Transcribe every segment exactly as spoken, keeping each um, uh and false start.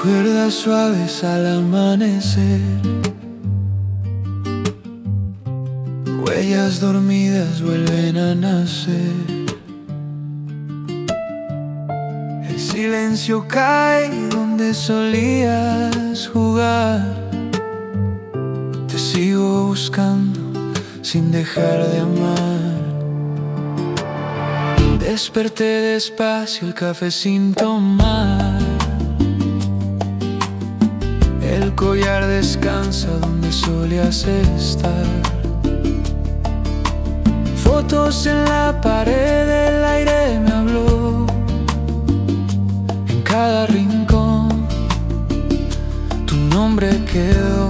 Cuerdas suaves al amanecer, huellas dormidas vuelven a nacer. El silencio cae donde solías jugar. Te sigo buscando sin dejar de amar. Desperté despacio, el café sin tomar. El collar descansa donde solías estar. Fotos en la pared, el aire me habló. En cada rincón tu nombre quedó.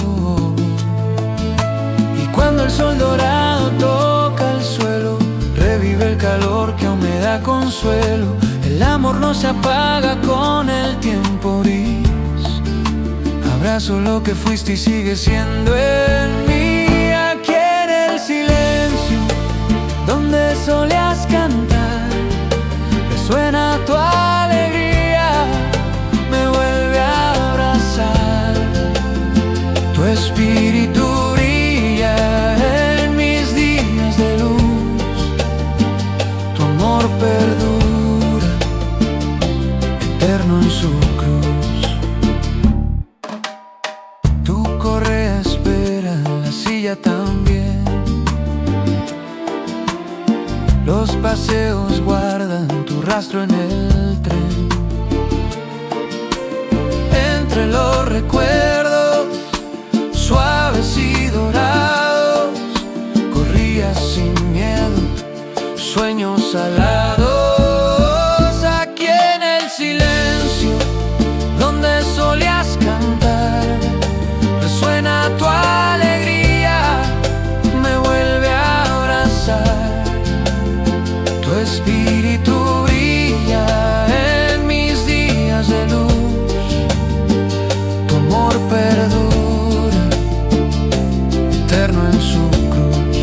Y cuando el sol dorado toca el suelo, revive el calor que aún me da consuelo. El amor no se apaga con el tiempo gris. Abrazo lo que fuiste y sigue siendo en mí. Aquí en el silencio donde solías cantar, resuena tu alegría, me vuelve a abrazar. Tu espíritu brilla en mis días de luz. Tu amor perdura, eterno en su cruz. También los paseos guardan tu rastro en el tren. Entre los recuerdos suaves y dorados, corrías sin miedo, sueños alados. Aquí en el silencio donde solías cantar, resuena tu alegría, tu espíritu brilla en mis días de luz. Tu amor perdura, eterno en su cruz.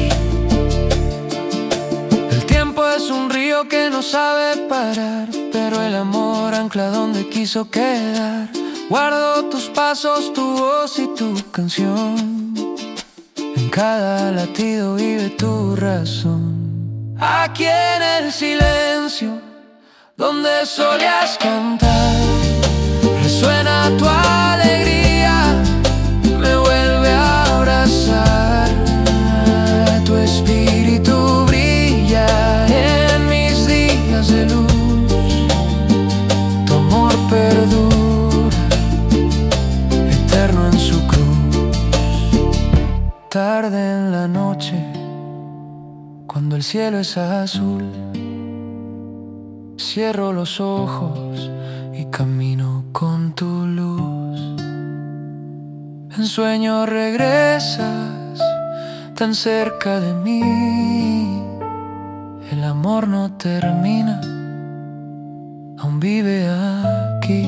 El tiempo es un río que no sabe parar, pero el amor ancla donde quiso quedar. Guardo tus pasos, tu voz y tu canción. En cada latido vive tu razón. Aquí en el silencio donde solías cantar, resuena tu alegría, me vuelve a abrazar. Tu espíritu brilla en mis días de luz. Tu amor perdura, eterno en su cruz. Tarde en la noche, cuando el cielo es azul, cierro los ojos y camino con tu luz. En sueño regresas tan cerca de mí. El amor no termina, aún vive aquí.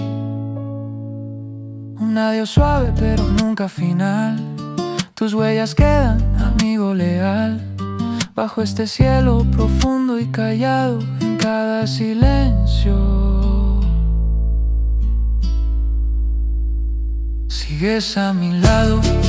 Un adiós suave pero nunca final. Tus huellas quedan, amigo leal, bajo este cielo profundo y callado. En cada silencio sigues a mi lado.